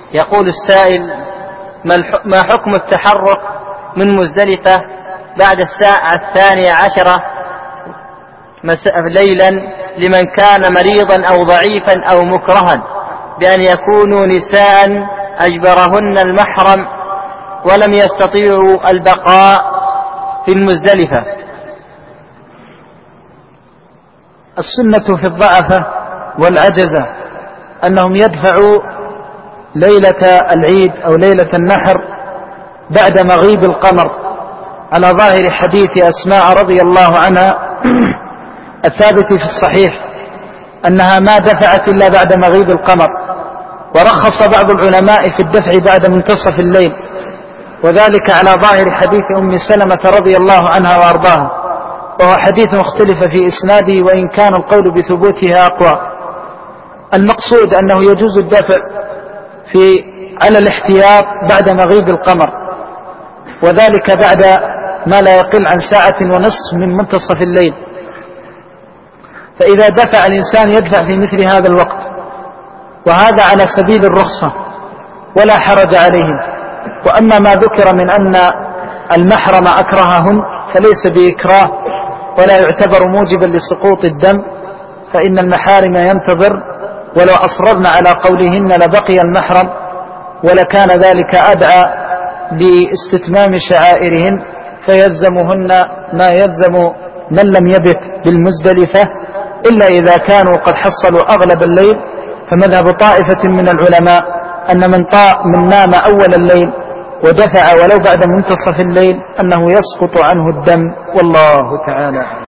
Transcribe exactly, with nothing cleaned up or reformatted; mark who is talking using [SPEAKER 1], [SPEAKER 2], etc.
[SPEAKER 1] يقول السائل: ما حكم التحرك من مزدلفة بعد الساعة الثانية عشرة ليلا لمن كان مريضا أو ضعيفا أو مكرها بأن يكونوا نساء أجبرهن المحرم ولم يستطيعوا البقاء في المزدلفة؟
[SPEAKER 2] السنة في الضعفة والعجزة أنهم يدفعوا ليلة العيد أو ليلة النحر بعد مغيب القمر، على ظاهر حديث أسماء رضي الله عنها الثابت في الصحيح أنها ما دفعت إلا بعد مغيب القمر. ورخص بعض العلماء في الدفع بعد منتصف الليل، وذلك على ظاهر حديث أم سلمة رضي الله عنها وأرضاها، وهو حديث مختلف في إسناده وإن كان القول بثبوتها أقوى. المقصود أنه يجوز الدفع في على الاحتياط بعد مغيب القمر، وذلك بعد ما لا يقل عن ساعة ونصف من منتصف الليل. فإذا دفع الإنسان يدفع في مثل هذا الوقت، وهذا على سبيل الرخصة ولا حرج عليهم. وأما ما ذكر من أن المحرم أكرههن فليس بإكراه ولا يعتبر موجبا لسقوط الدم، فإن المحارم ينتظر، ولو أصررنا على قولهن لبقي المحرم، ولكان ذلك أدعى باستتمام شعائرهن، فيلزمهن ما يلزم من لم يبت بالمزدلفة إلا إذا كانوا قد حصلوا أغلب الليل. فمذهب طائفة من العلماء أن من, من نام أول الليل ودفع ولو بعد منتصف الليل أنه يسقط عنه الدم، والله تعالى.